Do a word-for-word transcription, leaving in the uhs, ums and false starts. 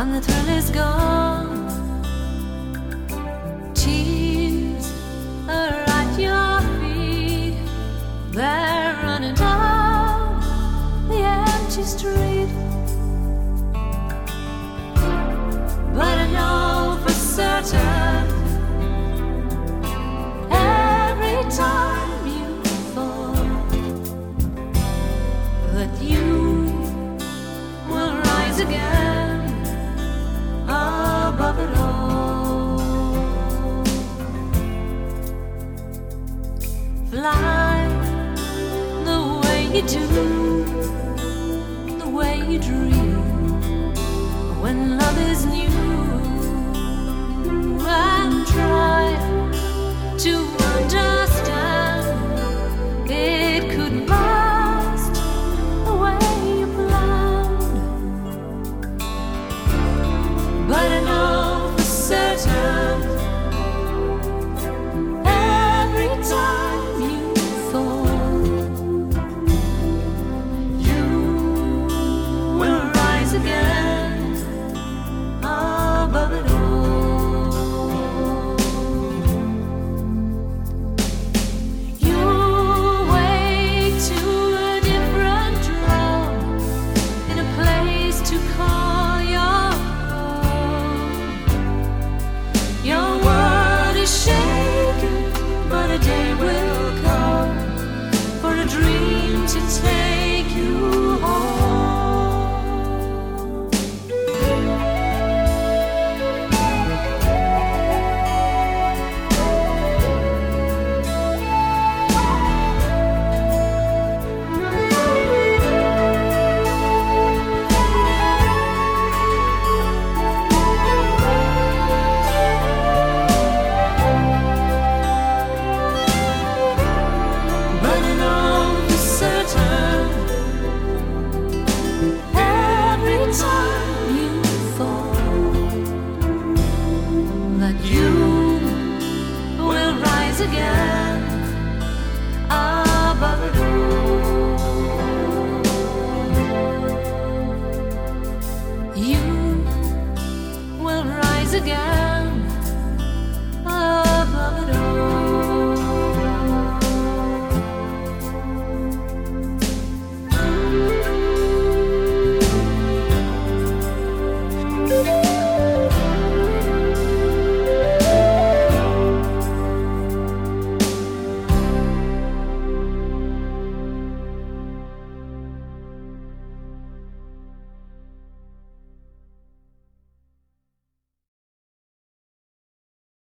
and the thrill is gone. Tears are at your feet, they're running down the empty street. But I know for certain, every time you fall, that you will rise again above it all. Fly the way you do, the way you dream, when love is new, and try to understand it couldn't last the way you planned. But I know for certain, every time you fall, you will rise again above it all. You wake to a different drum in a place to call your own. Your world is shaken, but a day will come for a dream to take you home. But I know for certain, every time you fall, that you will rise again above it all. You will rise again